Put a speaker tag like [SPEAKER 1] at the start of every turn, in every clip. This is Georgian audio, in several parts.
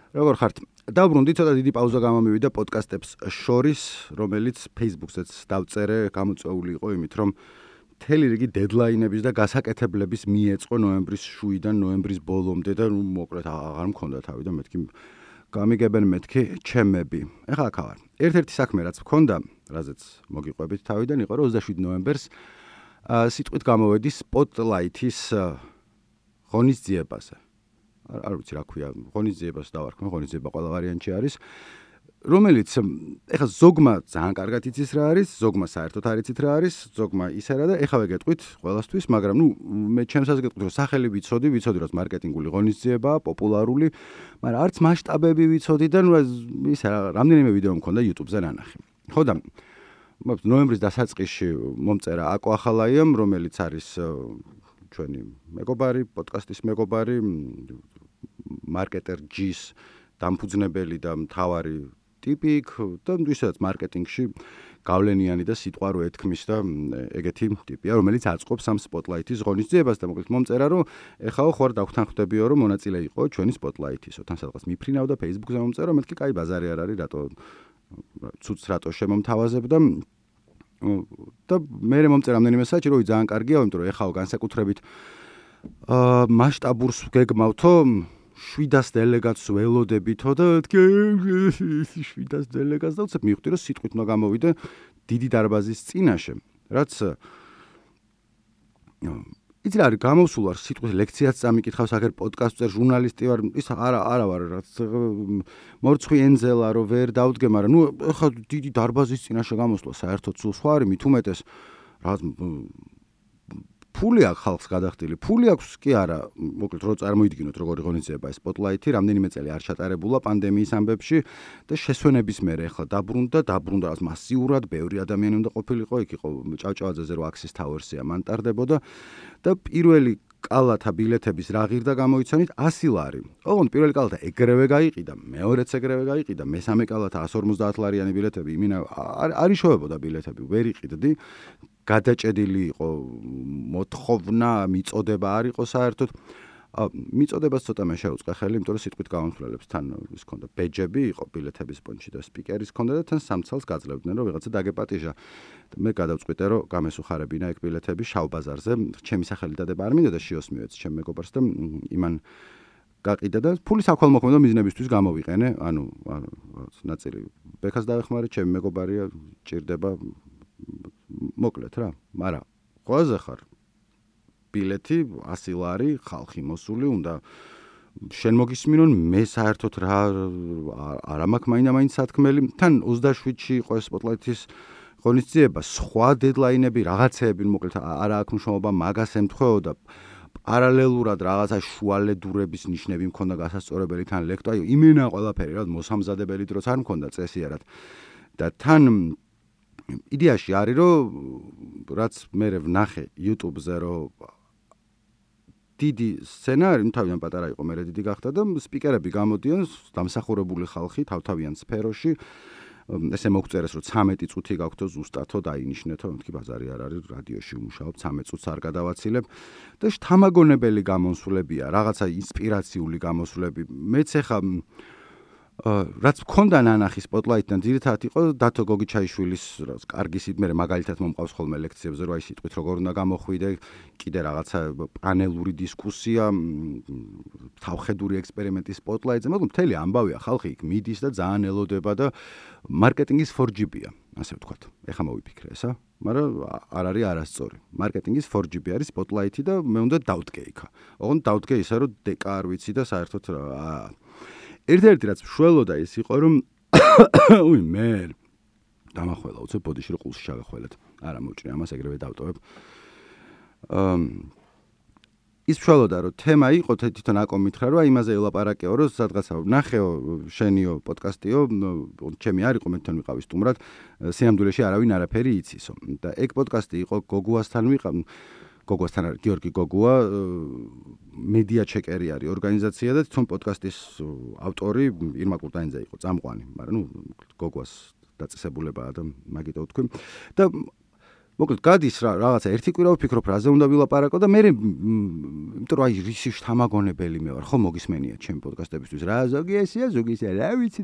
[SPEAKER 1] როგორ ხართ? დავბრუნდი, ცოტა დიდი პაუზა გამომივიდა პოდკასტებს შორის, რომელიც Facebook-ზეც დავწერე, გამოწვეული იყო იმით, რომ მთელი რიგი დედლაინების და გასაკეთებლების მიეწყო ნოემბრის შუიდან ნოემბრის ბოლომდე და მოკლედ აღარ მქონდა თავი და მეთქი გამიგებენ მეთქი ჩემები. ეხლა აქ ვარ. ერთ-ერთი საქმე რაც მქონდა, რაზეც მოგიყვებით თავიდან, იყო რომ 27 ნოემბერს სიტყვით გამოვედი Spotlight-ის ღონისძიებაზე. არ ვიცი რა ქვია, ღონისძიებას დავარქმე, ღონისძიება ყველა ვარიანტი არის, რომელიც ეხლა ზოგმა ძალიან კარგად იცის რა არის, ზოგმა საერთოდ არ იცით რა არის, ზოგმა ისერა და ეხლა ვეგეტყვით ყველასთვის, მაგრამ მე ჩემსაც გეტყვით რომ სახელი ვიცოდი რომ მარკეტინგული ღონისძიებაა, პოპულარული, მაგრამ არც მასშტაბები ვიცოდი და ისე რამდენიმე ვიდეო მქონდა YouTube-ზე ნანახი. ხო და ნოემბრის დასაწყისში მომწერა აკო ახალაიამ, რომელიც არის ჩვენი მეგობარი, პოდკასტის მეგობარი, მარკეტერ G-ს დამფუძნებელი და მთავარი ტიპი და ისედაც მარკეტინგში გავლენიანი და სიტყვა რო ეთქმის და ეგეთი ტიპია, რომელიც აწყობს ამ Spotlight-ის ღონისძიებას და მოკლედ მომწერა რომ ეხაო ხوار დავხთანხმდებიო რომ მონაწილე იყო ჩვენი Spotlight-ისო. თან სადღაც მიფრინავდა Facebook-ზე მომწერა, მეთქი კაი ბაზარი არ არის, რატო ცუც რატო შემომთავაზებ და მე მომწერა რამდენიმე საათი რომ ძალიან კარგია, იმიტომ რომ ეხაო განსაკუთრებით მასშტაბურს გეგმავთო 700 დელეგატს ველოდებითო და 700 დელეგატს და უცებ მივხვდი რომ სიტყვით უნდა გამოვიდე დიდი დარბაზის წინაშე, რაც იცი რა არის გამოსულ ვარ სიტყვის ლექციაც წამიკითხავს აგერ პოდკასტზე ჟურნალისტი ვარ ის არა ვარ რაც მორცხვი ენძელა რომ ვერ დავდგე, მაგრამ ეხლა დიდი დარბაზის წინაშე გამოსვლა საერთოდ სულ სხვა არის, მით უმეტეს რაღაც ფული აქვს ხალხს გადახდილი, ფული აქვს კი არა, მოკლედ რო წარმოიდგინოთ როგორი ღონისძიება Spotlight-ი, რამდენიმე წელი არ ჩატარებულა პანდემიის ამბებში და შესვენების მერე ეხლა დაბრუნდა რაც მასიურად, ბევრი ადამიანი უნდა ყოფილიყო, იქ იყო ჭავჭავაძეზე რო Axis Towers-ია მანტარდებოდა და პირველი კალათა ბილეთების რა ღირდა გამოიცანით 100 ლარი. ოღონდ პირველი კალათა ეგრევე გაიყიდა, მეორეც ეგრევე გაიყიდა, მესამე კალათა 150 ლარიანი ბილეთები, იმინა არ იშოვებოდა ბილეთები, ვერ იყიდდი. გადაჭედილი იყო მოთხოვნა, მიწოდება არ იყო საერთოდ. მიწოდებას ცოტა მე შეუწყე ხელი, იმიტომ რომ სიტყვით გამომხმარებლებს თან ის ქონდა ბეჯები, იყო ბილეთების პონჩი და სპიკერის ქონდა და თან სამცალს გაძლევდნენ, რომ ვიღაცა დაგეპატიჟა. მე გადავწყვიტე, რომ გამესუხარებინა ეგ ბილეთები შავ ბაზარზე, ჩემი სახელი დადება არ მინდა და შიოს მივეც ჩემ მეგობარს და იმან გაყიდა და ფული საქველმოქმედო მიზნებისთვის გამოვიყენე, ანუ ნაწილი ბექას დავეხმარე, ჩემი მეგობარია, ჭირდება მოკლედ რა, მაგრამ ყველაზე ხარ ბილეთი 100 ლარი ხალხი მოსული უნდა შენ მოგისმინონ მე საერთოდ რა არა მაქვს მაინც სათქმელი თან 27-ში იყო Spotlight-ის ღონისძიება სხვა დედლაინები რაღაცეები მოკლედ არა აქვს მნიშვნელობა მაგას ემთხვეოდა პარალელურად რაღაცა შუალედურების ნიშნები მქონდა გასასწორებელი თან ლექტორი იმენა ყველაფერი რა მოსამზადებელი დროც არ მქონდა წესიარად და თან იდეაში არის რომ რაც მე ვნახე YouTube-ზე რომ დიდი სცენარი, თავიდან პატარა იყო, მე დიდი გახდა და სპიკერები გამოდიან, დამსახურებული ხალხი თავთავიან სფეროში. ესე მოგწერეს რომ 13 წუთი გაქვთო ზუსტათო დაინიშნეთო, მეთქი ბაზარი არ არის, რადიოში ვმუშაობ, 13 წუთს არ გადავაცილებ და შთამაგონებელი გამოსვლებია, რაღაცა ინსპირაციული გამოსვლები. მეც ეხა რაც მქონდა ნანახი Spotlight-დან ძირითადად იყო დათო გოგიჩაიშვილის კარგი სიტყვი, მაგალითად მომყავს ხოლმე ლექციებზე, რომ აი სიტყვით როგორ უნდა გამოხვიდე, კიდე რაღაცა პანელური დისკუსია, თავხედური ექსპერიმენტი Spotlight-ზე, მაგრამ მთელი ამბავია, ხალხი იქ მიდის და ძალიან ელოდება და მარკეტინგის 4GB-ია, ასე ვთქვათ. ეხა მოვიფიქრე ესა, მაგრამ არ არის არასწორი. მარკეტინგის 4GB არის Spotlight-ი და მე უნდა დავდგე იქა. ოღონდ დავდგე ისე, რომ დეკა არ ვიცი და საერთოდ ერთ-ერთი რაც მშველოდა ის იყო რომ მე დამახველა უცებ ბოდიში რომ ყულში ჩაგახველეთ. არა მოჭრე ამას ეგრევე დავტოვებ. ის მშველოდა რომ თემა იყო თვითონ აკო მითხრა რომ იმაზე ელაპარაკეო რომ სადღაცა ნახეო შენიო პოდკასტიო ჩემი არ იყო მე თან ვიყავი სტუმრად სიამდვილეში არავინ არაფერი იცისო და ეგ პოდკასტი იყო გოგუასთან ვიყავ გოგუასთან არის გიორგი გოგუა მედია ჩეკერი არის ორგანიზაცია და თვითონ პოდკასტის ავტორი ირმა კურტანიძე იყო წამყვანი, მაგრამ გოგუას დაწესებულებაა და მაგიტო ვთქვი და მოკლედ გადის რაღაცა ერთი კვირა ვფიქრობ რაზე უნდა ვილაპარაკო და მე იმიტომ რომ აი ისი შთამაგონებელი მე ვარ ხო მოგისმენია ჩემი პოდკასტებისთვის რა ზოგი ესია ზოგი ესია რა ვიცით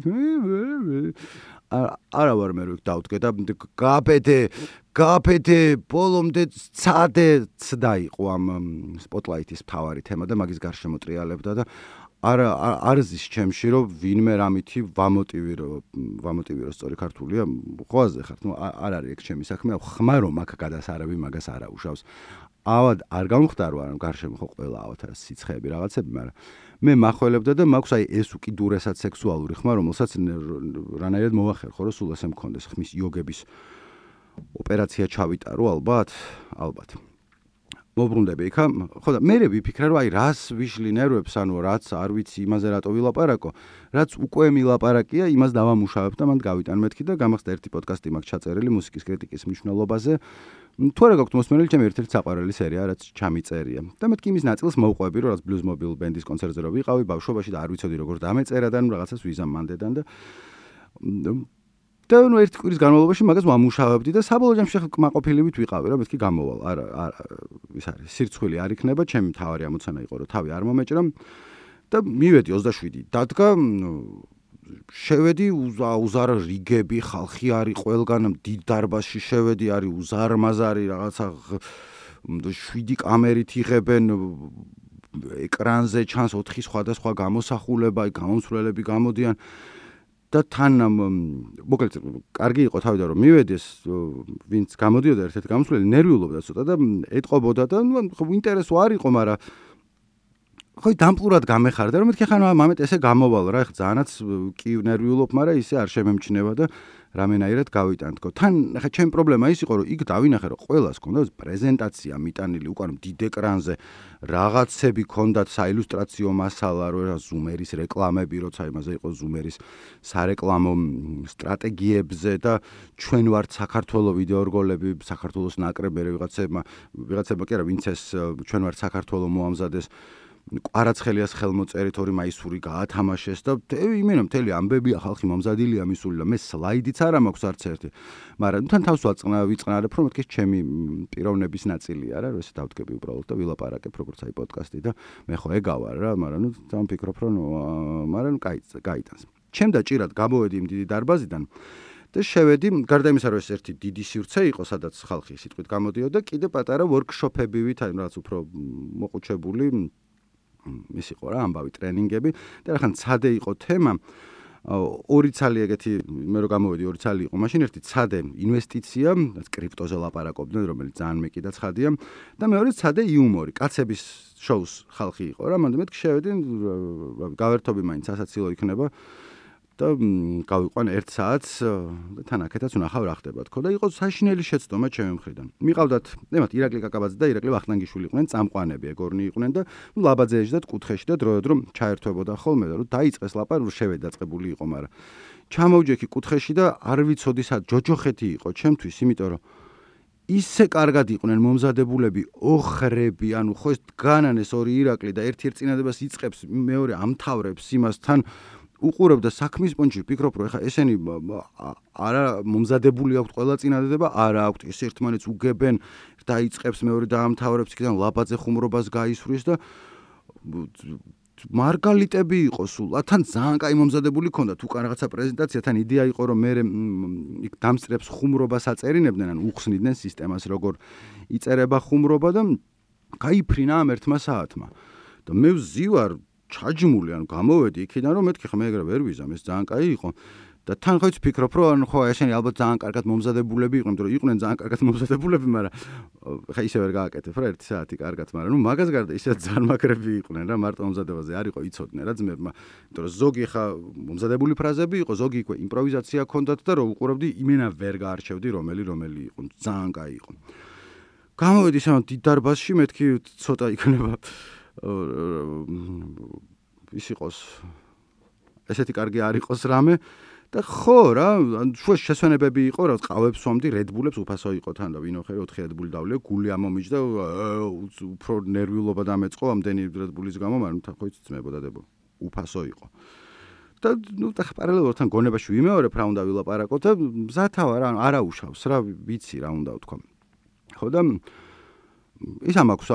[SPEAKER 1] არა ვარ მე რო დავდგე და გააფეთე ბოლომდე ცდა იყო ამ სპოტლაითის მთავარი თემა და მაგის გარშემო ტრიალებდა და არ ზის ჩემში რომ ვინმე რამითი ვამოტივირო სწორი ქართულია ხვაზე ხართ ნუ არ არის ეგ ჩემი საქმე ხმარო მაგ გადასარევი მაგას არა უშავს ავად არ გამხდარო არა გარშემო ხო ყველა ავად არა სიცხეები რაღაცები მაგრამ მე მახველებდა და მაქვს აი ეს უკიდურესად სექსუალური ხმა რომელსაც რანაირად მოვახერ ხო რომ სულ ესე მქონდეს ხმის იოგების ოპერაცია ჩავიტარო ალბათ მოbrunდები იქა ხო და მე ვიფიქრე რომ აი რას ვიშლი ნერვებს ანუ რაც არ ვიცი იმაზე რატო ვილაპარაკო რაც უკვე მილაპარაკია იმას დავამუშავებ და მან გავიტან მეთქი და გამახსდა ერთი პოდკასტი მაქვს ჩაწერილი მუსიკის კრიტიკის მნიშვნელობაზე თუ არა გაქვთ მოსმენელი ჩემი ერთ-ერთი საყვარელი სერია რაც ჩამიწერია და მეთქი იმის ნაწილს მოვყვები რომ რაც Blues Mobile ბენდის კონცერტზე რო ვიყავი ბავშვობაში და არ ვიცოდი როგორ დამეწერა და რაღაცას ვიზამანდედან და ნუ ერთი კვირის განმავლობაში მაგას ვამუშავებდი და საბოლოო ჯამში კმაყოფილებით ვიყავი რა მეთქი გამოვალ არა ის არის სირცხვილი არ იქნება ჩემი მთავარი ამოცანა იყო რომ თავი არ მომეჭრა და მივედი 27 დადგა შევედი უზარ რიგები ხალხი არის ყველგან დიდ დარბაზში შევედი არის უზარმაზარი რაღაცა 7 კამერით იღებენ ეკრანზე ჩანს 4 სხვადასხვა გამოსახულება გამომსვლელები გამოდიან და თან მოკლედ კარგი იყო თავიდან რომ მივედეს ვინც გამოდიოდა ერთ-ერთი გამოსვლელი ნერვიულობდა ცოტა და ეტყობოდა და ნუ ინტერესო არ იყო მაგრამ ხო დამპლურად გამეხარდა რომ მეთქი ხან მამეთ ესე გამოვალ რა ეხ ძალიანაც კი ნერვიულობ მაგრამ ისე არ შემემჩნევა და რამენაირად გავიტან თქო თან ხა ჩემი პრობლემა ის იყო რომ იქ დავინახე რომ ყველას ქონდა პრეზენტაცია მიტანილი უკან დიდ ეკრანზე რაღაცები ქონდათ საილუსტრაციო მასალა რა ზუმერის რეკლამები როცა იმაზე იყო ზუმერის სარეკლამო სტრატეგიებზე და ჩვენ ვართ საქართველოს ვიდეორგოლები საქართველოს ნაკრები ვიღაცებმა კი არა ვინც ეს ჩვენ ვართ საქართველოს მოამზადეს კვარაცხელიას ხელმოწერით 2 მაისური გაათამაშეს და იმენა მთელი ამბებია ხალხი მომზადილია მისული და მე სლაიდიც არა მაქვს არც ერთი მაგრამ თან თავს ვიწყნარებ რომ მეთქი ჩემი პიროვნების ნაწილია რა რომ ესე დავდგები უბრალოდ და ვილაპარაკებ როგორც აი პოდკასტი და მე ხო ეგავარ რა მაგრამ ნუ თან ვფიქრობ რომ მაგრამ გაიტანს ჩემ და ჭირად გამოვედი იმ დიდი დარბაზიდან და შევედი გარდა იმისა რომ ეს ერთი დიდი სივრცე იყო სადაც ხალხი სიტყვით გამოდიოდა კიდე პატარა ვორქშოპებივით აი რაც უფრო მოყუჩებული ის იყო რა ამბავი ტრენინგები და რახან ცადე იყო თემა ორი ცალი ეგეთი მე რო გამოვედი ორი ცალი იყო მაშინ ერთი ცადე ინვესტიცია კრიპტოზე ლაპარაკობდნენ რომელიც ძალიან მეკიდა ცხადია და მეორე ცადე იუმორი კაცების შოუს ხალხი იყო რა მანდ მეთქი შევედი გავერთობი მაინც ასაცილო იქნება და გავიყვან 1 საათს და თან აქეთაც ვნახავ რა ხდება თქო და იყო საშინელი შეცდომა ჩემი მხრიდან. მიყავდათ ნემათ ირაკლი კაკაბაძე და ირაკლი ვახტანგიშვილი იყვნენ წამყვანები ეგორნი იყვნენ და ლაბაძე ეждათ კუთხეში და დროდადრო ჩაერთვებოდა ხოლმე და რომ დაიწყეს ლაპარაკი შევედი დაწყებული იყო მაგრამ ჩამოვჯექი კუთხეში და არ ვიცოდი სად ჯოჯოხეთი იყო ჩემთვის იმიტომ რომ ისე კარგად იყვნენ მომზადებულები ოხრები ანუ ხო ეს განანეს ორი ირაკლი და ერთი წინადებას იწყებს მეორე ამთავრებს იმასთან უყურებდა საქმის პონჩი ვფიქრობ რომ ეხა ესენი არა მომზადებული აქვთ ყველა წინადადება არა აქვთ ეს ერთმანეთს უგებენ დაიწყებს მეორე დაამთავრებს იქიდან ლაბაძე ხუმრობას გაისვრის და მარგალიტები იყო სულ თან ძალიან კაი მომზადებული ქონდათ უკან რაღაცა პრეზენტაცია თან იდეა იყო რომ მე იქ დამსწრებს ხუმრობას აწერინებდნენ ან უხსნიდნენ სისტემას როგორ იწერება ხუმრობა და გაიფრინა ამ ერთმა საათმა და მე ვზივარ ჩაჯმული ანუ გამოვედი იქიდან რომ მეთქი ხა მე ეგრე ვერ ვიზამ ეს ძალიან კაი იყო და თან ხო იცი ფიქრობ რომ ანუ ხო ესენი ალბათ ძალიან კარგად მომზადებულები იყვნენ იმიტომ რომ იყვნენ ძალიან კარგად მომზადებულები მაგრამ ხა ისე ვერ გააკეთებ რა 1 საათი კარგად მაგრამ ნუ მაგას გარდა ისე ძალიან მაგრები იყვნენ რა მარტო მომზადებაზე არ იყო იცოდნენ რა ძმებმა იმიტომ რომ ზოგი ხა მომზადებული ფრაზები იყო ზოგი იქვე იმპროვიზაცია ქონდათ და რომ უყურებდი იმენა ვერ გაარჩევდი რომელი იყო ძალიან კაი იყო გამოვედი სამ დიდ დარბაზში მეთქი ცოტა იქნება ის იყოს ესეთი კარგი არ იყოს რამე და ხო რა შუა შესვენებები იყო რა ყავებს ვამდი რედბულებს უფასო იყო თან და ვინო ხე 4 რედბული დავლე გული ამომიჯდა უფრო ნერვიულობა დამეწყო ამდენი რედბულის გამო მაგრამ ხო იცი ძმებოდა დებო უფასო იყო და ნუ და პარალელურად თან გონებაში ვიმეორებ რა უნდა ვილაპარაკო და მზათავარ ანუ არა უშავს რა ვიცი რა უნდა ვთქვა ხო და ის ამაქვს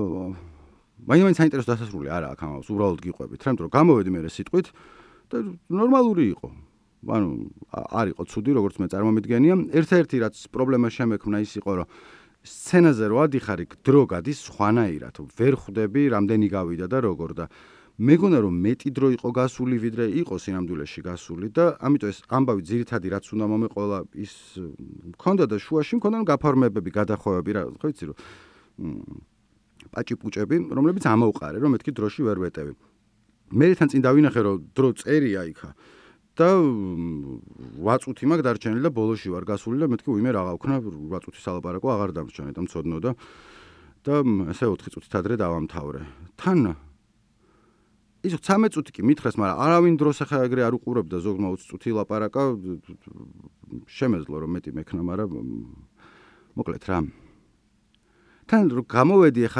[SPEAKER 1] მაინც საინტერესო დასასრული არა აქ ამას უბრალოდ გიყვებით რა, იმიტომ რომ გამოვედი მე სიტყვით და ნორმალური იყო. ანუ არ იყო ცუდი, როგორც მე წარმომიდგენია. ერთ-ერთი რაც პრობლემა შემექმნა ის იყო, რომ სცენაზე რო ადიხარ, დრო გადის სხვანაირად. ვერ ხვდები, რამდენი გავიდა და როგორ და მეგონა რომ მეტი დრო იყო გასული, ვიდრე იყო სინამდვილეში გასული და ამიტომ ეს ამბავი ძირითადი რაც უნდა მომეყოლა ის მქონდა და შუაში მქონდა გაფორმებები, გადახვევები რა, ხო იცი რომ პაჭი-პუჭები, რომლებიც ამოუყარე, რომ მეთქი დროში ვერ ვეტევი. მე თან წინ დავინახე რომ დრო წერია იქა. და 8 წუთი მაგ დარჩენილი და ბოლოში ვარ გასული და მეთქი უიმე რა გავქნა 8 წუთის ალაპარაკო აღარ დამრჩა და მწოდნო და ესე 4 წუთით ადრე დავამთავრე. თან ის 13 წუთი კი მითხრეს, მაგრამ არავინ დროს ახლა ეგრე არ უყურებდა ზოგმა 20 წუთი ლაპარაკა შემეძლო რომ მეტი მექნა, მაგრამ მოკლედ რა. თან გამოვედი ახლა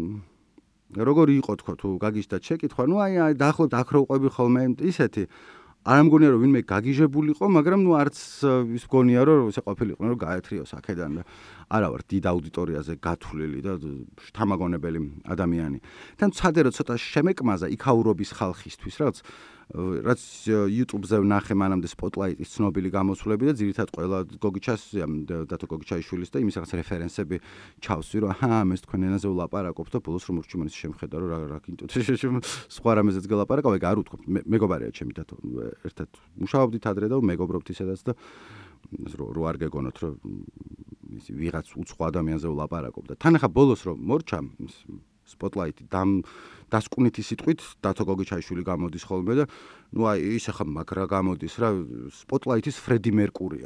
[SPEAKER 1] როგორი იყო თქო თუ გაგიშდა შეკითხვა, ნუ აი დაახლოებით აქ რო ყვები ხოლმე ისეთი არ მგონია რომ ვინმე გაგიჟებულიყო, მაგრამ ნუ არც ის მგონია რომ ესე ყოფილიყო რომ გაეთრიოს აქედან და არა ვარ დიდ აუდიტორიაზე გათვლილი და შთამაგონებელი ადამიანი. თან ცადე რომ ცოტა შემეკმაზა იქაურობის ხალხისთვის, რაც YouTube-ზე ვნახე მანამდე Spotlight-ის ცნობილი გამოსვლები და ძირითადად ყველა გოგიჩას დათო გოგიჩაიშვილის და იმის რაღაც რეფერენსები ჩავსვი რომ მე თქვენ ენაზე ვლაპარაკობ და ბოლოს რომ ურჩუმენის შემხედა რომ რა კინტო სხვა რამეზეც გელაპარაკავ ეგ არ უთქვი მეგობარია ჩემი დათო ერთად მუშაობდით ადრე და მეგობრობთ ისედაც და რო არ გეგონოთ რომ ისი ვიღაც უცხო ადამიანზე ვლაპარაკობ და თან ახლა ბოლოს რომ მორჩა Spotlight-ი დასკვნითი სიტყვით დათო გოგიჩაიშვილი გამოდის ხოლმე და ნუ აი ის ახლა მაგრა გამოდის რა Spotlight-ის ფრედი მერკურია.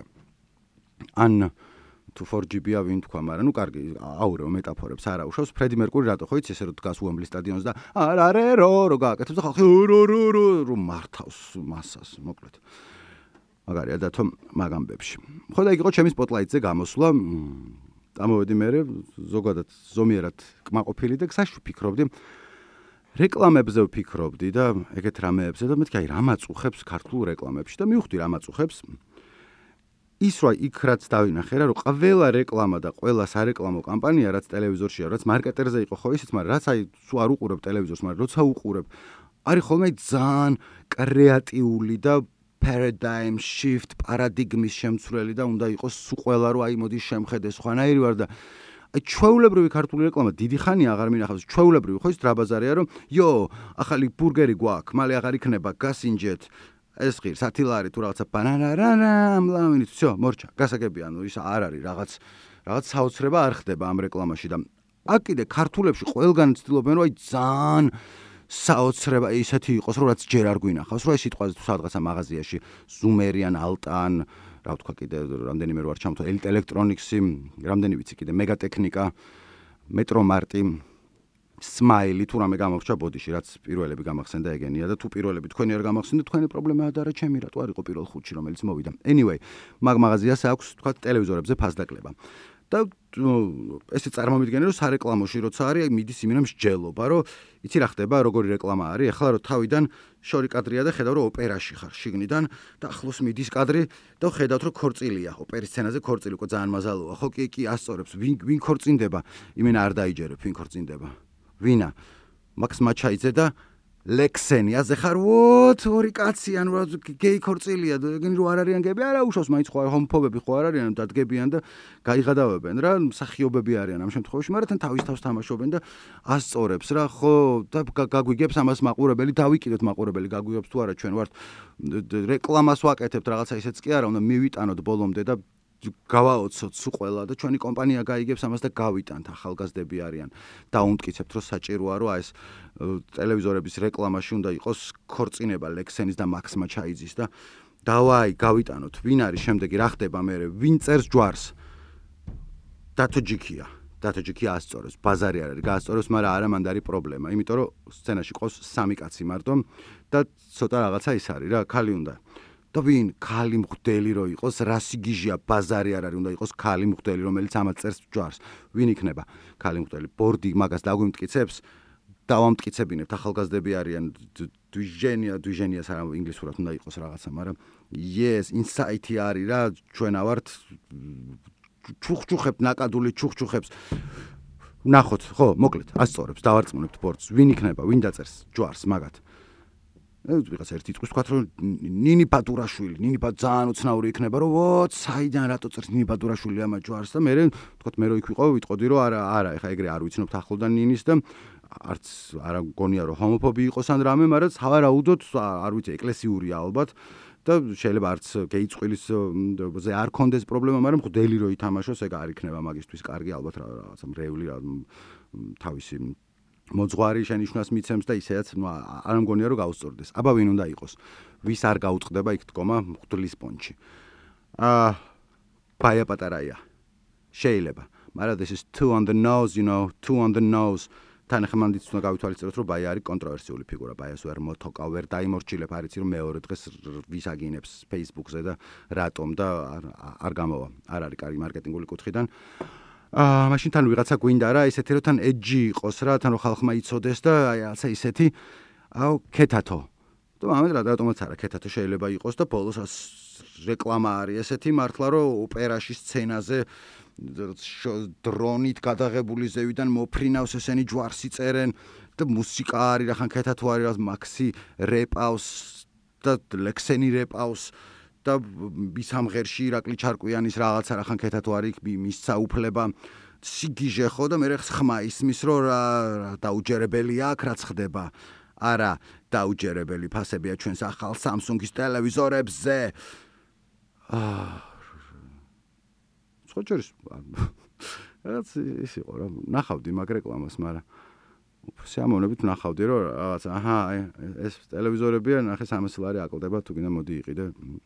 [SPEAKER 1] ან თუ 4GB-ა ვინ თქვა, მაგრამ ნუ კარგი აურეო მეტაფორებს არ აუშავს. ფრედი მერკური რატო ხო იცი ესე რომ დგას უემბლის სტადიონზე და რო გააკეთებს და ხალხი რო მართავს მასას, მოკლედ. მაგარია დათო მაგამბებში. ხო და იქ იყო ჩემი Spotlight-ზე გამოსვლა. ამოვედი მე ზოგადად ზომიერად კმაყოფილი და გზაში ვფიქრობდი რეკლამებზე ვფიქრობდი და ეგეთ რამეებზე და მეთქი აი რა მაწუხებს ქართულ რეკლამებში და მივხვდი რა მაწუხებს ის რა იქ რაც დავინახე რა რომ ყველა რეკლამა და ყველა სარეკლამო კამპანია რაც ტელევიზორშია რაც მარკეტერზე იყო ხო ისიც მაგრამ რაც აი სულ არ უყურებ ტელევიზორს მაგრამ როცა უყურებ არის ხოლმე ძალიან კრეატიული და paradigm shift პარადიგმის შემცვლელი და უნდა იყოს სულ ყველა რო აი მოდი შემხედე სხვანაირი ვარ და აი ჩვეულებრივი ქართული რეკლამა დიდი ხანია აღარ მინახავს ჩვეულებრივი ხო ის დრაბაზარია რომ ახალი ბურგერი გვაქვს მალე აღარ იქნება გასინჯეთ ეს ღირს 10 ლარი თუ რაღაცა ბანანა ამლამინით всё მორჩა გასაგებია ანუ ის არ არის რაღაც საოცრება არ ხდება ამ რეკლამაში და აქ კიდე ქართულებში ყველგან ცდილობენ რომ აი ძალიან საოცრება ისეთი იყოს რომ რაც ჯერ არ გვინახავს რომ ეს სიტყვაზე თუ სადღაცა მაღაზიაში ზუმერიან ალტან რა ვთქვა კიდე რამდენიმე რო არ ჩამოთო ელექტრონიქსი რამდენი ვიცი კიდე მეგატექნიკა მეტრომარტი სმაილი თუ რამე გამორჩა ბოდიში რაც პირველები გამახსენდა ეგენია და თუ პირველები თქვენი არ გამახსენდა თქვენი პრობლემაა და არა ჩემი რატო არ იყო პირველ ხუთში რომელიც მოვიდა anyway მაღაზიას აქვს თქვა ტელევიზორებზე ფასდაკლება და ესე წარმომიდგენე რომ სარეკლამოში როცა არის მიდის იმენა მსჯელობა რომ იცი რა ხდება როგორი რეკლამა არის ახლა რომ თავიდან შორი კადრია და ხედავ რომ ოპერაში ხარ შიგნიდან და ახლოს მიდის კადრი და ხედავთ რომ ქორწილია ოპერის სცენაზე ქორწილი უკვე ძალიან მაზალოა ხო კი ასწორებს ვინ ქორწინდება იმენა არ დაიჯერებ ვინ ქორწინდება ვინა მაქს მაჩაიძე და ლექსენი აზე ხარ ორი კაცი ან გეი ქორწილია ეგენი რო არ არიან გები არა უშავს მაინც ხო ჰომოფობები ხო არ არიან დადგებიან და გაიღადავებენ რა მსახიობები არიან ამ შემთხვევაში მაგრამ თან თავის თავს თამაშობენ და ასწორებს რა ხო და გაგვიგებს ამას მაყურებელი დავიკიდოთ მაყურებელი გაგვიგებს თუ არა ჩვენ ვართ რეკლამას ვაკეთებთ რაღაცა ისეც კი არა უნდა მივიტანოთ ბოლომდე და გავაოცოთ სულ ყველა და ჩვენი კომპანია გაიგებს ამას და გავიტანთ ახალგაზრდები არიან დაუმტკიცებთ რომ საჭიროა რომ ეს ტელევიზორების რეკლამაში უნდა იყოს ქორწინება ლექსენის და მაქს მაჩაიძის და დავაი გავიტანოთ ვინ არის შემდეგი რა ხდება მე ვინ წერს ჯვარს დათო ჯიქია ასწორებს ბაზარი არ არის გაასწორებს მაგრამ არა მანდ არის პრობლემა იმიტომ რომ სცენაში ყავს სამი კაცი მარტო და ცოტა რაღაცა ის არის რა ქალი უნდა და ვინ ქალი მღვდელი რო იყოს რასიგიჟია ბაზარი არ არის უნდა იყოს ქალი მღვდელი რომელიც ამას წერს ჯვარს ვინ იქნება ქალი მღვდელი ბორდი მაგას დაგვიმტკიცებს დავამტკიცებინებთ ახალგაზრდები არიან დვიჟენიას არა ინგლისურად უნდა იყოს რაღაცა მაგრამ yes insight-ი არის რა ჩვენ ავართ ჩუხჩუხებს ნაკადული ჩუხჩუხებს ნახოთ ხო მოკლედ ასწორებს დავარწმუნებთ ბორცს ვინ იქნება ვინ დაწერს ჯვარს მაგათ ვიღაც ერთი ტყვის თქვათ რომ ნინი ბადურაშვილი ნინი ძალიან უცნაური იქნება რომ ვოთ საიდან რატო წერს ნინი ბადურაშვილი ამ ჯვარს და მე თქვათ მე რო იქ ვიყავ ვიტყოდი რომ არა ეხა ეგრე არ ვიცნობთ ახლოდან ნინის და არც არა მგონია რომ ჰომოფობი იყოს ან რამე მაგრამ სავარაუდოდ არ ვიცი ეკლესიურია ალბათ და შეიძლება არც გეი წყვილის ზე არ კონდეს პრობლემა მაგრამ ხდელი რო ითამაშოს ეგ არ იქნება მაგისთვის კარგი ალბათ რაღაცა მრევლი თავისი მოძღვარი შენიშვნას მიცემს და ისედაც არ მგონია რომ გაუსწორდეს. აბა ვინ უნდა იყოს? ვის არ გაუწყდება იქ დგომა მღვდლის პონჩი. ბაია პატარაია. შეიძლება. მაგრამ this is too on the nose, too on the nose. თან ახლა მანდიც უნდა გავითვალისწინოთ რომ ბაია არის კონტროვერსიული ფიგურა. ბაიას ვერ მოთოკავ, ვერ დაიმორჩილებ, არ იცი რომ მეორე დღეს ვის აგინებს Facebook-ზე და რატომ და არ გამოვა. არ არის კარგი მარკეტინგული კუთხიდან. მაშინ თან ვიღაცა გვინდა რა ისეთი რომ თან edgy იყოს რა თან რომ ხალხმა იცოდეს და აი რაღაცა ისეთი ქეთათო და ამეთ რატომაც არა ქეთათო შეიძლება იყოს და ბოლოს რეკლამა არის ესეთი მართლა რომ ოპერაში სცენაზე დრონით გადაღებული ზევიდან მოფრინავს ესენი ჯვარს იწერენ და მუსიკა არის რახან ქეთათო არის რა მაქსი რეპავს და ლექსენი რეპავს და მის ამღერში ირაკლი ჩარკვიანის რაღაცა რახან ქეთათო არის მისცა უფლება სიგიჟე ხო და მე ხმა ისმის რომ რა დაუჯერებელი აქ რაც ხდება არა დაუჯერებელი ფასებია ჩვენს ახალ Samsung-ის ტელევიზორებზე ხოჭერის რაც ის იყო რა ნახავდი მაგ რეკლამას მაგრამ სიამოვნებით ნახავდი რომ რაღაცა ეს ტელევიზორებია ნახე 300 ლარი აკლდება თუ გინდა მოდი იყიდე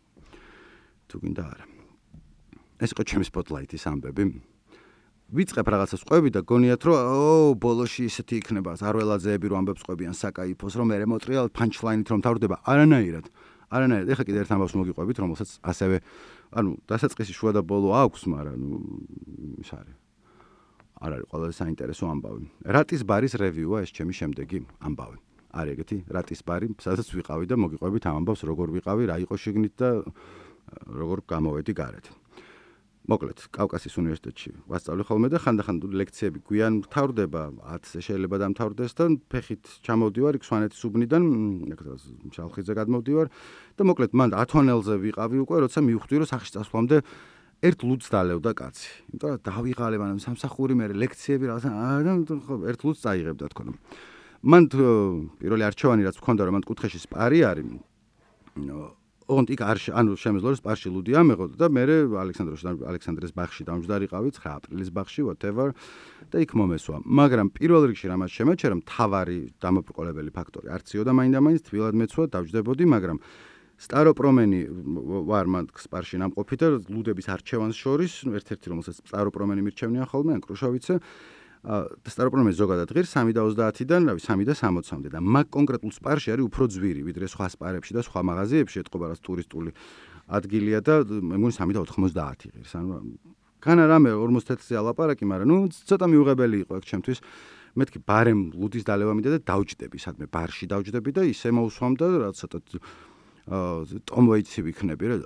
[SPEAKER 1] თუ გინდა არა ეს იყო ჩემი სპოტლაითის ამბები ვიწყებ რაღაცას ყვები და გონიათ რომ ბოლოში ისეთი იქნება არველაძეები რომ ამბებს ყვებიან საკაიფოს რომ მე მოტრიალ პანჩლაინით რომ თავდება არანაირად ეხლა კიდე ერთ ამბავს მოგიყვებით რომელსაც ასევე დასაწყისი შუა და ბოლო აქვს მაგრამ ის არის არ არის ყველაზე საინტერესო ამბავი რატის ბარის რევიუა ეს ჩემი შემდეგი ამბავი არის ეგეთი რატის ბარი სადაც ვიყავი და მოგიყვებით ამ ამბავს როგორ ვიყავი რა იყო შიგნით და როგორ გამოვედი გარეთ მოკლედ კავკასიის უნივერსიტეტში ვასწავლე ხოლმე და ხანდახან ლექციები გვიან მთავრდება 10-ზე შეიძლება დამთავრდეს და ფეხით ჩამოვდივარ იქ სვანეთის უბნიდან შალხიძე გადმოვდივარ და მოკლედ მან 10 თონელზე ვიყავი უკვე როცა მივხვდი რომ სახში წასვლამდე ერთ ლუდს დალევდა კაცი იმიტომ რომ დავიღალე მანამ სამსახური მე ლექციები რაღაცა ერთ ლუდს წაიღებდა თქო მან პირველი არჩევანი რაც მქონდა რომ მან კუთხეში სპარი არის ოღონდ იქ არ შემეძლო რომ სპარში ლუდი ამეღო და მე ალექსანდრეს ბაღში დამჯდარიყავი 9 აპრილის ბაღში whatever და იქ მომესვა მაგრამ პირველ რიგში რამაც შემეჩერა მთავარი დამობრკოლებელი ფაქტორი არციოდა მაინდა-მაინც თბილად მეცვა დავჯდებოდი მაგრამ სტაროპრომენი ვარ მან სპარში ნამყოფი და ლუდების არჩევანს შორის ერთ-ერთი რომელსაც სტაროპრომენი მირჩევნიან ხოლმე ან კრუშოვიცე და სტაროპრომენი ზოგადად ღირს 3:30-დან 3:60-მდე და მაგ კონკრეტულ სპარში არის უფრო ძვირი ვიდრე სხვა სპარებში და სხვა მაღაზიებში ეთყობა რაც ტურისტული ადგილია და მე მგონი 3:90 ღირს ანუ განა რამე 54-ზე ალაპარაკი მაგრამ ცოტა მიუღებელი იყო ეგ ჩემთვის მეთქი ბარემ ლუდის დალევა მინდა და დავჯდები სადმე ბარში დავჯდები და ისე მოვსვამ და რა ცოტა Tom Waits-ი ვიქნები რა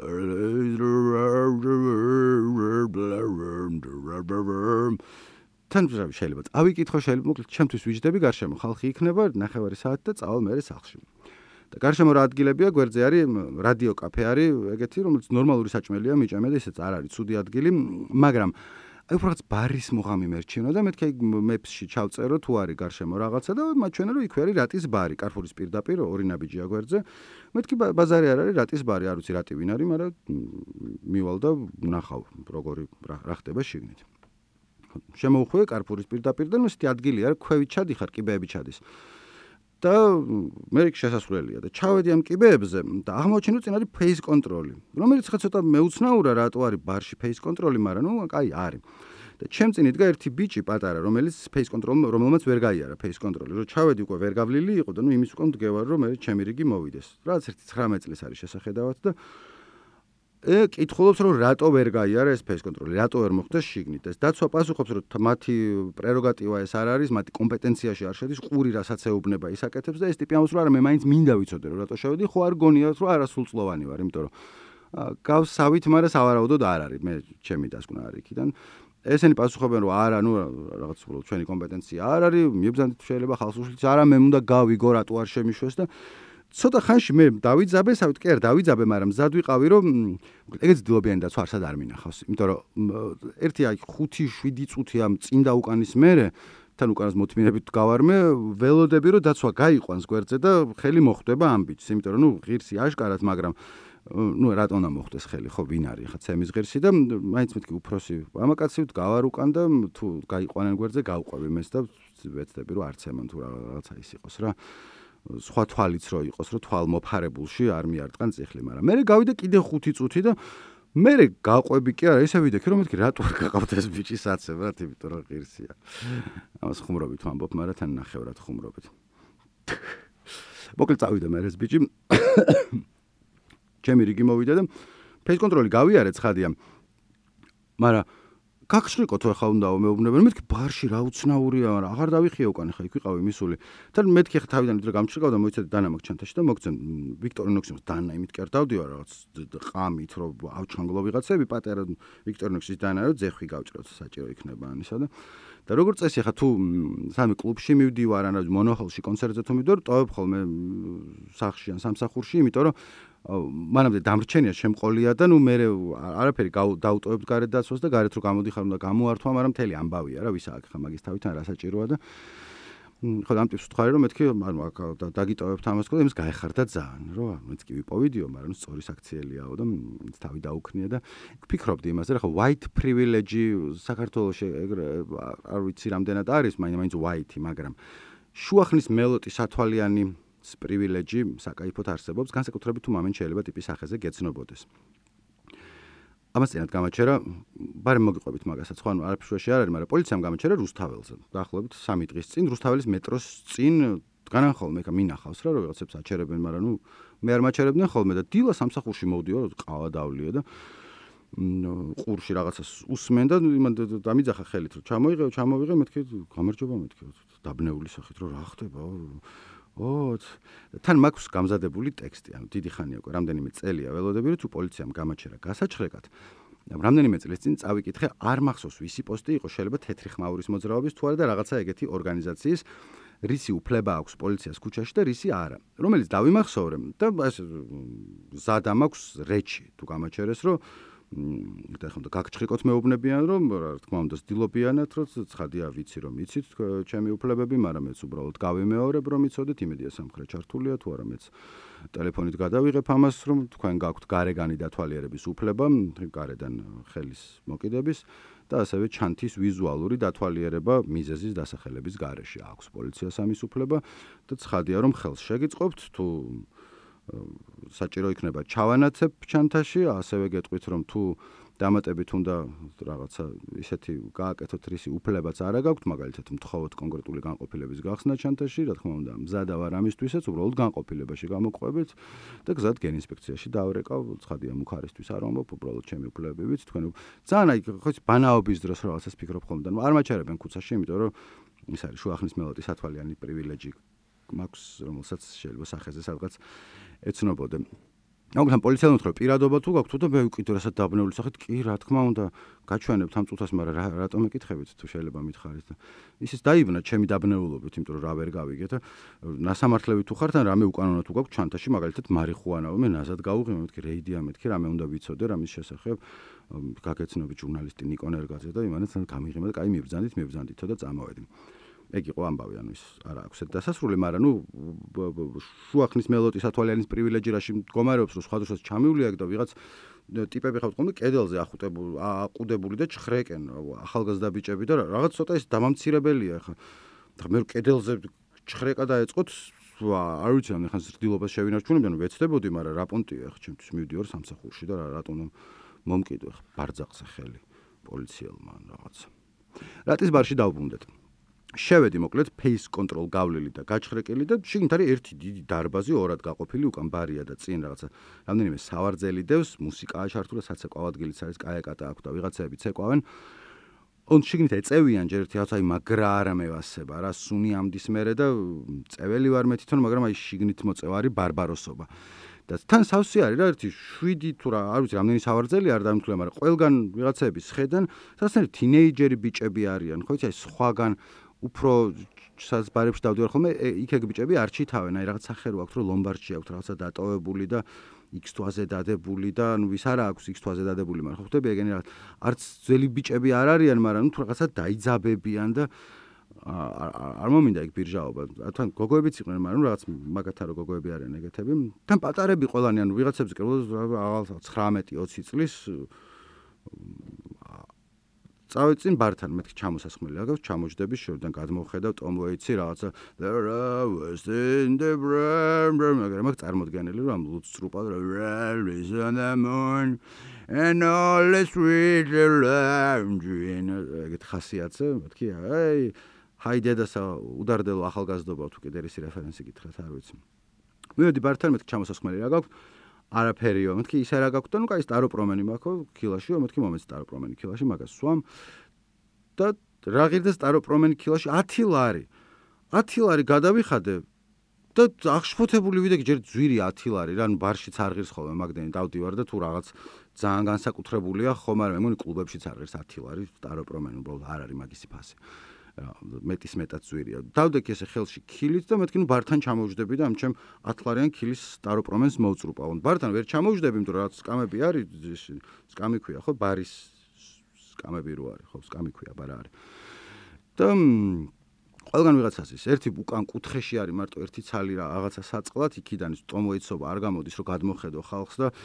[SPEAKER 1] თან შეიძლება წავიკითხო შეიძლება მოკლედ ჩემთვის ვიჯდები გარშემო ხალხი იქნება 9 საათი და წავალ მე სახლში და გარშემო რა ადგილებია გვერდზე არის რადიო კაფე არის ეგეთი რომელიც ნორმალური საჭმელია მიჭამე და ისეც არ არის ცუდი ადგილი მაგრამ აი უფრო რაღაც ბარის მუღამი მერჩივნო და მეთქი მეფსში ჩავწერო თუ არის გარშემო რაღაცა და მაჩვენა რომ იქ არის რატის ბარი კარფურის პირდაპირ ორი ნაბიჯია გვერდზე მეთქი ბაზარი არ არის რატის ბარი არ ვიცი რატი ვინ არის მაგრამ მივალ და ნახავ როგორი რა ხდება შიგნით შემოვხვე კარფურის პირდაპირ და ისეთი ადგილი არის ქვევით ჩადიხარ კიბეები ჩადის და მე იქ შესასვლელია და ჩავედი ამ კიბეებზე და აღმოჩინე წინ არის ფეის კონტროლი რომელიც ხა ცოტა მეუცნაურა რატო არის ბარში ფეის კონტროლი მაგრამ კაი არის და ჩემ წინ იდგა ერთი ბიჭი პატარა რომელიც ფეის კონტროლი რომელმაც ვერ გაიარა ფეის კონტროლი რომ ჩავედი უკვე ვერ გავლილი იყო და იმის უკვე მდგევარ რომ მე ჩემი რიგი მოვიდეს რაც ერთი 19 წლის არის შესახედავად და კითხულობს რომ რატო ვერ გაიარა ეს ფეის კონტროლი რატო ვერ მოხდა შიგნით ეს დაცვა პასუხობს რომ მათი პრეროგატივა ეს არ არის მათი კომპეტენციაში არ შედის ყური რასაც ეუბნება ის აკეთებს და ეს ტიპი ამბობს რომ არა მე მაინც მინდა ვიცოდე რომ რატო შევედი ხო არ გონიათ რომ არასრულწლოვანი ვარ იმიტომ რომ გავს სავით, მაგრამ სავარაუდოდ არ არის. მე ჩემი დასკვნა არის იქიდან. ესენი პასუხობენ, რომ არა, რაღაც უბრალოდ ჩვენი კომპეტენცია არ არის, მიბრძანდით შეიძლება ხალხს უშლის, არა, მე უნდა გავიგო, რატო არ შემიშვეს და ცოტა ხანში მე დავიძაბე, სავით კი არ დავიძაბე, მაგრამ მზად ვიყავი, რომ ეგეც დილობიანი დაცვა არსად არ მინახავს. იმიტომ რომ ერთი აი 5-7 წუთი ამ წინ და უკანის მერე თან უკანას მოთმინებით გავარმე, ველოდები რომ დაცვა გაიყვანს გვერდზე და ხელი მოხვდება ამბიც, იმიტომ რომ ღირსი აშკარად, მაგრამ რატო უნდა მოხდეს ხელი, ხო, ვინ არის ხა ცემის ღირსი და მაინც მეთქი უფროსი ამაკაცივთ გავარ უკან და თუ გაიყვანენ გვერდზე გავყვები მეს და ვეცდები რომ არ ცემან თუ რაღაცა ის იყოს რა. სხვა თვალიც რო იყოს, რომ თვალ მოფარებულში არ მიარტყან წიხლი, მაგრამ მე გავიდა კიდე 5 წუთი და მე გაყვები კი არა, ისე ვიდექი რომ მეთქი რატო არ გაყავთ ეს ბიჭი საცებრად, იმიტომ რომ ღირსია. ამას ხუმრობით ვამბობ, მაგრამ თან ნახევრად ხუმრობით. მოკლედ წავიდა მე ეს ბიჭი. ჩემი რიგი მოვიდა და ფეის კონტროლი გავიარე ცხადია. მაგრამ გაგშრიკო თუ ახლა უნდა მეუბნებიან, მეთქი ბარში რა უცნაურია, მაგრამ აღარ დავიხია უკან ხა იქ ვიყავი მისული. თან მეთქი ხა თავიდან ვიდრე გამჩრიკავ და მოიცადე დანა მაგ ჩანთაში და მოგცემ ვიქტორინოქსის დანა იმით კი არ დავდივარ რაღაც ყამით რომ ავჩანგლო ვიღაცები პატარა ვიქტორინოქსის დანა რომ ძეხვი გავჭროთ საჭირო იქნება ანისა და როგორც წესი ხა თუ სამი კლუბში მივდივარ ან მონოხელში კონცერტზე თუ მივდივარ, ტოვებ ხოლმე სახლში ან სამსახურში, იმიტომ რომ მანამდე დამრჩენია შემყოლია და მე არაფერი დაუტოვებ გარეთ დაცვას და გარეთ რო გამოდიხარ უნდა გამოართვა, მაგრამ მთელი ამბავია რა ვის აქ ხა მაგის თავიდან რა საჭიროა და ხო ამ ტიპს ვთქვარი რომ მეთქი დაგიტოვებთ ამას და იმის გაეხარდა ძალიან რომ მეც კი ვიპოვიდიო, მაგრამ სწორი საქციელიაო და თავი დაუქნია და ვფიქრობდი იმაზე რა ხო white privilege საქართველოში არ ვიცი რამდენად არის, მაინც white, მაგრამ შუახნის მელოტი სათვალიანი privilege საკაიფოდ არსებობს, განსაკუთრებით თუ მომენტ შეიძლება ტიპის სახეზე გეცნობოდეს. ამას წინათ გამაჩერა, ბარემ მოგიყვებით მაგასაც, ხო, ანუ არაფერში არ არის, მაგრამ პოლიციამ გამაჩერა რუსთაველზე. დაახლოებით 3 დღის წინ რუსთაველის მეტროს წინ დგანან ხოლმე, მინახავს რა, რომ რაღაცებს აჩერებენ, მაგრამ მე არ მაჩერებდნენ ხოლმე და დილა სამსახურში მოვდივარ, ყავა დავლია და ყურში რაღაცას უსმენ და დამიძახა ხელით, რომ ჩამოვიღე, მეთქი გამარჯობა, მეთქი დაბნეული სახით, რომ რა ხდება? თან მაქვს გამზადებული ტექსტი, ანუ დიდი ხანია უკვე, რამდენიმე წელია ველოდები, რომ თუ პოლიციამ გამაჩერა გასაჩხრეკად, რამდენიმე წლის წინ წავიკითხე, არ მახსოვს ვისი პოსტი იყო, შეიძლება თეთრი ხმაურის მოძრაობის თუ არა და რაღაცა ეგეთი ორგანიზაციის, რისი უფლება აქვს პოლიციას ქუჩაში და რისი არა, რომელიც დავიმახსოვრე და ეს ზადა მაქვს რეჩი თუ გამაჩერეს, რომ და ხომ და გაგჭრიკოთ მეუბნებიან რომ რა თქმა უნდა ცდილობიანად რომ ცხადია ვიცი რომ იცით ჩემი უფლებები, მაგრამ მეც უბრალოდ გავიმეორებ რომ იცოდეთ, იმედია სამხრეთ ჩართულია თუ არა, მეც ტელეფონით გადავიღებ ამას რომ თქვენ გაქვთ გარეგანი დათვალიერების უფლება, გარედან ხელის მოკიდების და ასევე ჩანთის ვიზუალური დათვალიერება მიზეზის დასახელების გარეშე აქვს პოლიციას ამის უფლება და ცხადია რომ ხელს შეგიწყობთ თუ საჭირო იქნება ჩავანაცებ ჩანთაში, ასევე გეტყვით რომ თუ დამატებით უნდა რაღაცა ისეთი გააკეთოთ რისი უფლებაც არა გაქვთ, მაგალითად მთხოვოთ კონკრეტული განყოფილების გახსნა ჩანთაში, რა თქმა უნდა მზადა ვარ ამისთვისაც, უბრალოდ განყოფილებაში გამოგყვებით და გზად გენინსპექციაში დავრეკავ, ცხადია მუქარისთვის არ ვამბობ, უბრალოდ ჩემი უფლებები ვიცით, თქვენ ძალიან აი ხო ბანაობის დროს რაღაცას ფიქრობ ხოლმე და არ მაჩერებენ ქუცაში, იმიტომ რომ ის არის შუახნის მელოტი სათვალიანი პრივილეჯი მაქვს, რომელსაც შეიძლება სახეზე სადღაც ეცნობოდე. მაგრამ პოლიციამ უთხრა პირადობა თუ გაქვთ და მე ვიკითხე რასაც დაბნეული სახით, კი რა თქმა უნდა გაჩვენებთ ამ წუთას, მაგრამ რატომ ეკითხებით თუ შეიძლება მითხარით და ისიც დაიბნა ჩემი დაბნეულობით, იმიტომ რომ რა ვერ გავიგე და ნასამართლევით თუ ხართ ან რამე უკანონო თუ გაქვთ ჩანთაში, მაგალითად მარიხუანა, მე ნაზად გავუღიმე, მეთქი რეიდია, მეთქი რამე უნდა ვიცოდე რამის შესახებ, გაგეცნობი ჟურნალისტი ნიკონ ერგაძე და იმანაც გამიღიმე და კაი მიბრძანდითო და წამოვედი. ეგ იყო ამბავი, ანუ ის არა აქვს ეს დასასრული, მაგრამ შუახნის მელოტი სათვალიანის პრივილეჯი რაში მდგომარეობს, რომ სხვადასხვა ჩამივლია და ვიღაც ტიპები ხავთ ხოლმე კედელზე აყუდებული და ჩხრეკენ, ახალგაზრდა ბიჭები და რაღაც ცოტა ის დამამცირებელია ხა. მე კედელზე ჩხრეკა დაეწყოთ, არ ვიცი, ან ხან ზრდილობას შევინარჩუნებდი, ანუ ვეცდებოდი, მაგრამ რა პონტია ხა, ჩემთვის მივდივარ სამსახურში და რატომ მომკიდვე ხა ბარძაყზე ხელი პოლიციელმა ან რაღაცა. რატის ბარში დავბრუნდეთ. შევედი მოკლედ face control გავლილი და გაჩხრეკილი და შიგნით არის ერთი დიდი დარბაზი, ორად გაყოფილი, უკან ბარია და წინ რაღაცა რამდენიმე სავარძელი დევს, მუსიკაა ჩართული, საცეკვაო ადგილიც არის, კაიაკატა აქვს და ვიღაცები ცეკვავენ. შიგნით ეწევიან ჯერ ერთი რაღაცა მაგრა არა მევასება რა, სუნი ამდის მერე და წეველი ვარ მე თვითონ, მაგრამ აი შიგნით მოწევა არის ბარბაროსობა. და თან სავსე არის რა ერთი 7 თუ რა არ ვიცი რამდენი სავარძელი არ დამთვლია მაგრამ ყველგან ვიღაცები სხედან სასწრაფო თინეიჯერი ბიჭები არიან ხო იცი აი სხვაგან უფრო საზბარებში დავდივარ ხოლმე იქ ეგ ბიჭები არ ჩითავენ აი რაღაც სახერო აქვს რომ ლომბარდში აქვს რაღაცა დატოვებული და X თვაზე დადებული და ნუ ვის არა აქვს X თვაზე დადებული მაგრამ ხო ხტები ეგენი რაღაც არც ძველი ბიჭები არ არიან მაგრამ ნუ თუ რაღაცა დაიძაბებიან და არ მომინდა იქ ბირჟაობა თან გოგოებიც იყვნენ მაგრამ რაღაც მაგათარო გოგოები არიან ეგეთები თან პატარები ყველანი ანუ ვიღაცებს კი 19-20 წლის წავედი წინ ბართან მეთქი ჩამოსასხმელი აგავს ჩამოჯდები შორიდან გადმოვხედავ Tom Waits-ი რაღაცა there was in the მაგრამ მაგ წარმოდგენელი რომ ამ ლუდს სტრუპად is on the moon and all the sweet lounge ეგეთ ხასიათზე მეთქი აი ჰაი დედასა უდარდელო ახალგაზრდობა თუ კიდე ისი რეფერენსი გითხრათ არ ვიცი მივედი ბართან მეთქი ჩამოსასხმელი რა გაქვს არაფერიო მეთქი ისე რა გაქვს და ნუ კაი სტაროპრომენი მაქვს ქილაშიო მეთქი მომეც სტაროპრომენი ქილაში მაგას სვამ და რა ღირდა სტაროპრომენი ქილაში 10 ლარი გადავიხადე და აღშფოთებული ვიდექი ჯერ ძვირი 10 ლარი რა ნუ ბარშიც არ ღირს ხოლმე მაგდენი დავდივარ და თუ რაღაც ძალიან განსაკუთრებულია ხო მაგრამ მე მგონი კლუბებშიც არ ღირს 10 ლარი სტაროპრომენი უბრალოდ არ არის მაგისი ფასი მეტად ძვირია. დავდექი ესე ხელში ქილით და მეთქი ნუ ბართან ჩამოვждები და ამ ჩემ 10 ლარიან ქილის სტაროპრომენს მოვწრუპავ. ბართან ვერ ჩამოვждები, იმიტომ რომ რაღაც სკამები არის, სკამი ქვია, ხო, ბარის სკამები რო არის, ხო, სკამი ქვია, ბარა არის. და ყველგან ვიღაცას ის ერთი უკან კუთხეში არის მარტო ერთი ცალი რა რაღაცა საწყლად იქიდან ის Tom Waits-ობა არ გამოდის რომ გადმოხედო ხალხს და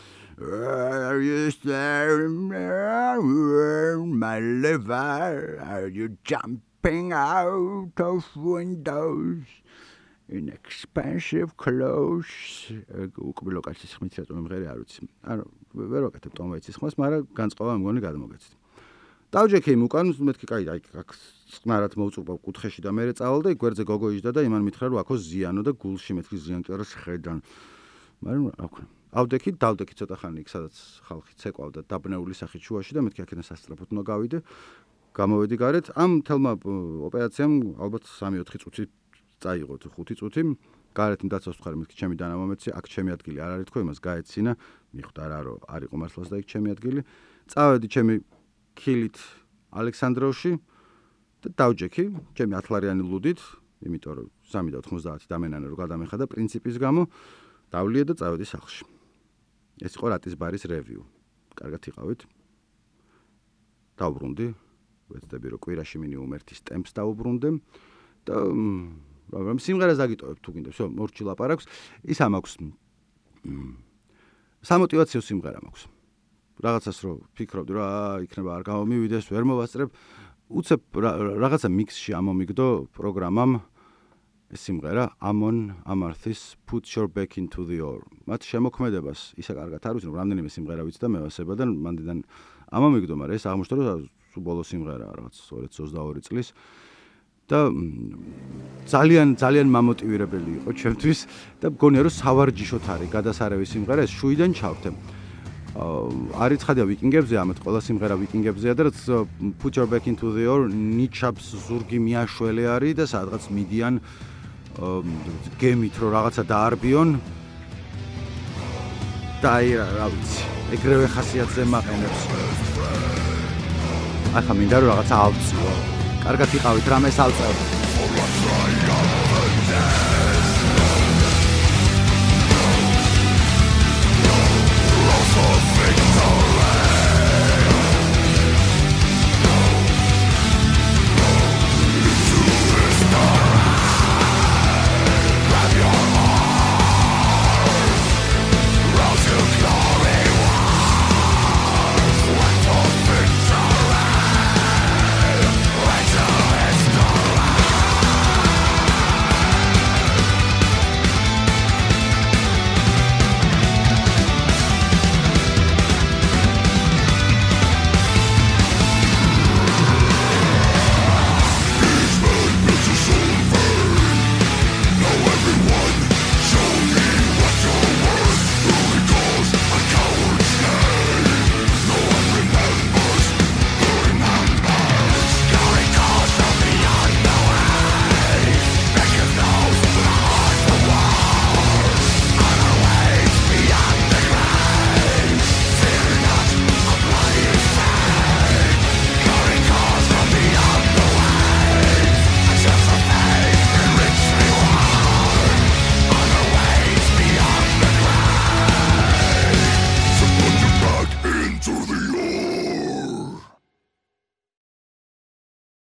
[SPEAKER 1] my liver are you jumping out of windows in expensive clothes უკბილო კაცის ხმით რატომ მღერი არ ვიცი ანუ ვერ ვაკეთებ Tom Waits-ის ხმას მაგრამ განწყობა მგონი გადმოგეცით დავჯექი იმ უკან მეთქი კაი აი აქ წყნარად მოვწუპავ კუთხეში და მერე წავალ და გვერდზე გოგო იჯდა და იმან მითხრა რომ აქო ზიანო და გულში მეთქი ზიან კი არა შედან მაგრამ რა ვქნა ავდექი დავდექი ცოტა ხანი იქ სადაც ხალხი ცეკვავდა დაბნეული სახით შუაში და მეთქი აქედან სასწრაფოდ უნდა გავიდე გამოვედი გარეთ ამ თელმა ოპერაციამ ალბათ 3-4 წუთი წაიღო თუ 5 წუთი გარეთ მდაცავს ხარ მეთქი ჩემი დანამომეცი აქ ჩემი ადგილი არ არის თქო იმას გაეცინა მიხვდა რა რომ არ იყო მართლაც და იქ ჩემი ადგილი წავედი ჩემი ქილით ალექსანდროვში და დავჯექი ჩემი 10 ლარიანი ლუდით იმიტომ რომ 3.90 დამენანე რომ გადამეხადა პრინციპის გამო დავლიე და წავედი სახლში ეს იყო რატის ბარის რევიუ კარგად იყავით დავბრუნდი ვეცდები რომ კვირაში მინიმუმ ერთის ტემპს დავუბრუნდე და რომ სიმღერას დაგიტოვებ თუ გინდა всё მორჩი ლაპარაკს ის ამაქვს სამოტივაციო სიმღერა მაქვს რაღაცას რო ფიქრობდი რა იქნება არ გამომივიდეს ვერ მოვასწრებ უცებ რაღაცა მიქსში ამომიგდო პროგრამამ ეს სიმღერა Amon Amarthys Put Your Back into the Oar მათ შემოქმედებას ისე კარგად არ ვიცი რომ რამდენიმე სიმღერა ვიცი და მევასება და მანდიდან ამომიგდო მაგრამ ეს აღმოჩნდა რომ სულ ბოლო სიმღერაა რაღაც 2022 წლის და ძალიან მამოტივირებელი იყო ჩემთვის და მგონია რომ სავარჯიშოთ არის გადასარევი სიმღერა ეს შუიდან ჩავთე არის ცხადია ვიკინგებზე ამათ ყველა სიმღერა ვიკინგებზეა და რაც Put Your Back into the Oar ნიჩაბს ზურგი მიაშველი არის და სადღაც მიდიან გემით რომ რაღაცა დაარბიონ და აი რა ვიცი ეგრევე ხასიათზე მაყენებს ახლა მინდა რომ რაღაცა ავწიო კარგად იყავით რამეს ავწევ